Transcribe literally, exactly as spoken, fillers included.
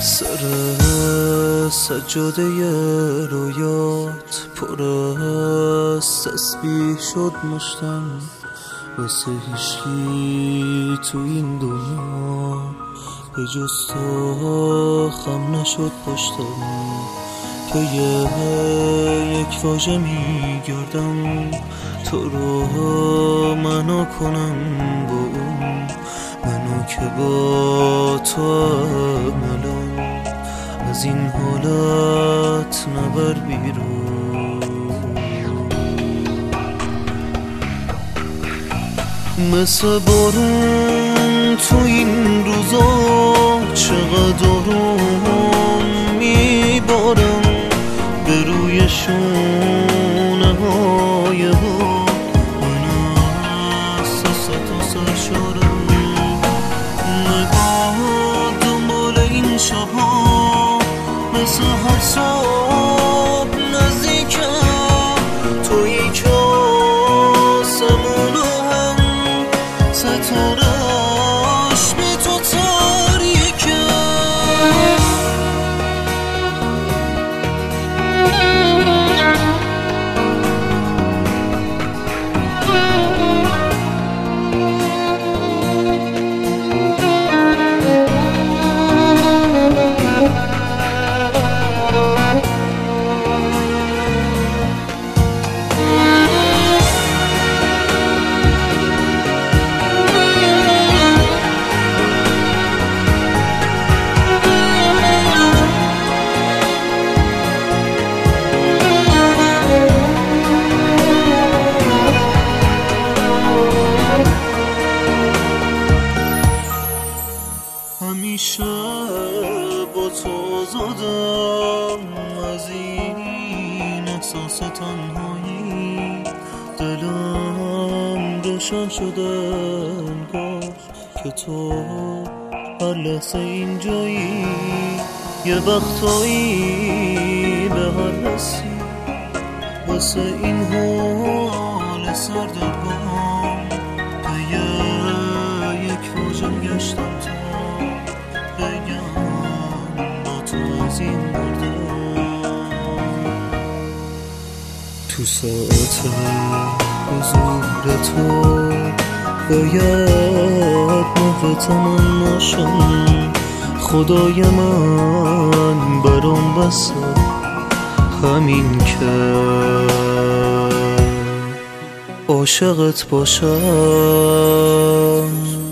سر سجاده رویات پر از تسبیح شد مشتم، واسه هیچکی تو این دنیا به جز تو خم نشد پشتم. که یه یک واژه میگردم تو رو منو کنم با اون، منو که با تو الان از این حالت نبر بیرون. مثل بارون تو این روزا چقدر آروم میبارم به روی شونه های ها، من احساسات و سرشارم. نگاه دنبال این شبها مثل هر صبح نزدیکم، تویی که آسمون و هم ستاره‌اش بی تو تاریکه. همیشه با تو زدم از این احساس تنهایی، دلم روشن شده انگار که تو هر لحظه اینجایی. یه وقتایی به هر حسی واسه این حال سردرگم به یک واژه گشتم تا این تو ساعت حضور تو باید موقع تمام نشم. خدای من برام بسه همین که عاشقت باشم.